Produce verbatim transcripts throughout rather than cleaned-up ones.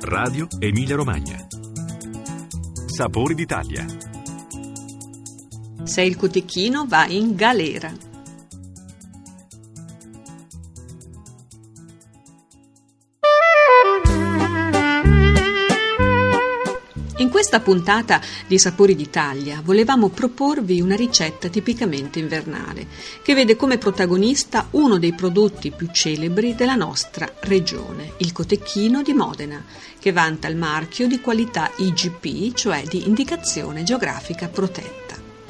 Radio Emilia Romagna. Sapori d'Italia. Se il cotechino va in galera. In questa puntata di Sapori d'Italia volevamo proporvi una ricetta tipicamente invernale che vede come protagonista uno dei prodotti più celebri della nostra regione, il cotechino di Modena, che vanta il marchio di qualità I G P, cioè di indicazione geografica protetta.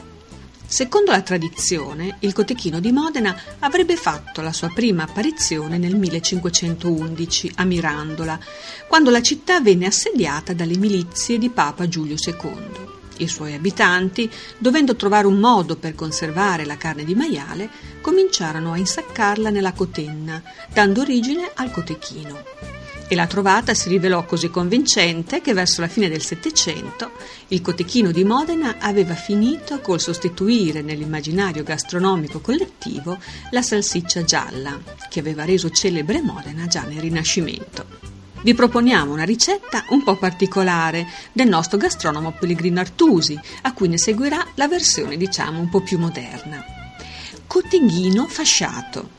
Secondo la tradizione, il cotechino di Modena avrebbe fatto la sua prima apparizione nel millecinquecentoundici a Mirandola, quando la città venne assediata dalle milizie di Papa Giulio secondo. I suoi abitanti, dovendo trovare un modo per conservare la carne di maiale, cominciarono a insaccarla nella cotenna, dando origine al cotechino. E la trovata si rivelò così convincente che verso la fine del Settecento il cotechino di Modena aveva finito col sostituire nell'immaginario gastronomico collettivo la salsiccia gialla, che aveva reso celebre Modena già nel Rinascimento. Vi proponiamo una ricetta un po' particolare del nostro gastronomo Pellegrino Artusi, a cui ne seguirà la versione diciamo un po' più moderna. Coteghino fasciato.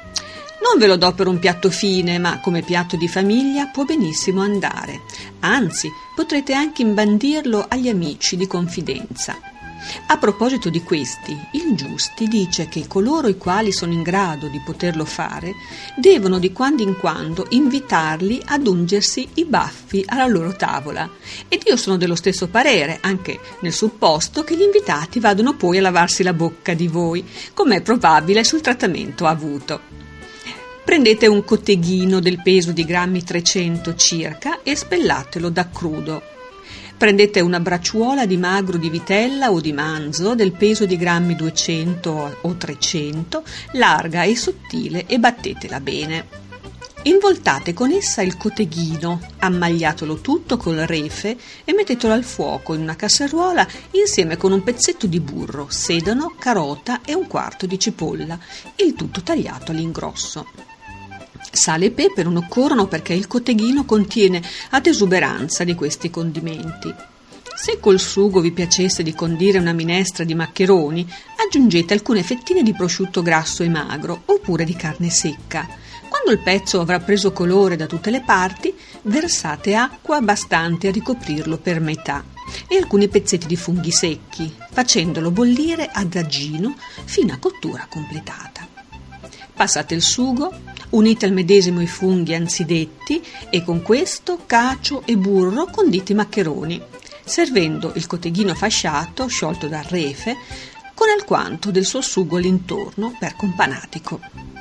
Non ve lo do per un piatto fine, ma come piatto di famiglia può benissimo andare. Anzi, potrete anche imbandirlo agli amici di confidenza. A proposito di questi, il Giusti dice che coloro i quali sono in grado di poterlo fare devono di quando in quando invitarli ad ungersi i baffi alla loro tavola. Ed io sono dello stesso parere, anche nel supposto che gli invitati vadano poi a lavarsi la bocca di voi, come è probabile sul trattamento avuto. Prendete un coteghino del peso di grammi trecento circa e spellatelo da crudo. Prendete una bracciuola di magro di vitella o di manzo del peso di grammi duecento o trecento, larga e sottile, e battetela bene. Involtate con essa il coteghino, ammagliatelo tutto col refe e mettetelo al fuoco in una casseruola insieme con un pezzetto di burro, sedano, carota e un quarto di cipolla, il tutto tagliato all'ingrosso. Sale e pepe non occorrono perché il coteghino contiene ad esuberanza di questi condimenti. Se col sugo vi piacesse di condire una minestra di maccheroni, aggiungete alcune fettine di prosciutto grasso e magro oppure di carne secca. Quando il pezzo avrà preso colore da tutte le parti, versate acqua bastante a ricoprirlo per metà e alcuni pezzetti di funghi secchi, facendolo bollire ad agino fino a cottura completata. Passate il sugo, unite al medesimo i funghi anzidetti e con questo cacio e burro condite i maccheroni, servendo il coteghino fasciato, sciolto dal refe, con alquanto del suo sugo all'intorno per companatico.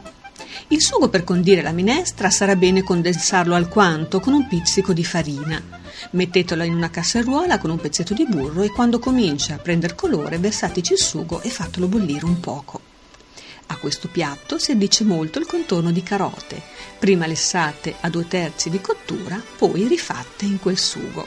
Il sugo per condire la minestra sarà bene condensarlo alquanto con un pizzico di farina. Mettetelo in una casseruola con un pezzetto di burro e quando comincia a prendere colore versateci il sugo e fatelo bollire un poco. A questo piatto si addice molto il contorno di carote, prima lessate a due terzi di cottura, poi rifatte in quel sugo.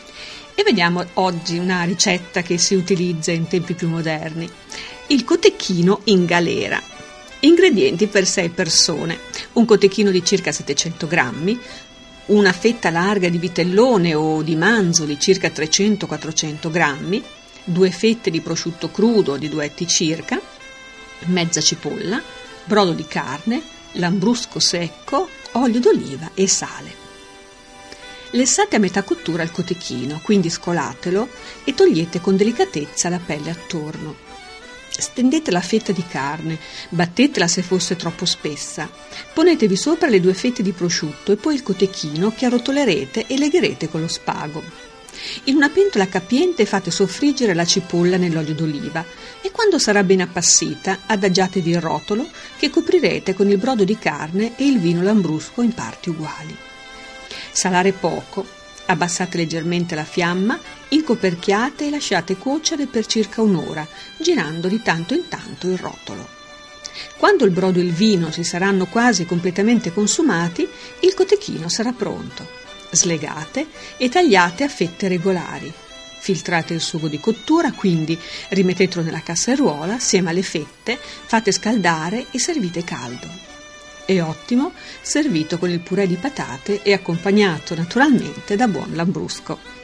E vediamo oggi una ricetta che si utilizza in tempi più moderni, il cotechino in galera. Ingredienti per sei persone: un cotechino di circa settecento grammi, una fetta larga di vitellone o di manzoli circa trecento quattrocento grammi, due fette di prosciutto crudo di due etti circa, mezza cipolla, brodo di carne, lambrusco secco, olio d'oliva e sale. Lessate a metà cottura il cotechino, quindi scolatelo e togliete con delicatezza la pelle attorno. Stendete la fetta di carne, battetela se fosse troppo spessa, ponetevi sopra le due fette di prosciutto e poi il cotechino che arrotolerete e legherete con lo spago. In una pentola capiente fate soffriggere la cipolla nell'olio d'oliva e quando sarà ben appassita adagiatevi il rotolo che coprirete con il brodo di carne e il vino lambrusco in parti uguali. Salare poco, abbassate leggermente la fiamma, incoperchiate e lasciate cuocere per circa un'ora, girando di tanto in tanto il rotolo. Quando il brodo e il vino si saranno quasi completamente consumati, il cotechino sarà pronto. Slegate e tagliate a fette regolari. Filtrate il sugo di cottura, quindi rimettetelo nella casseruola assieme alle fette, fate scaldare e servite caldo. È ottimo servito con il purè di patate e accompagnato naturalmente da buon lambrusco.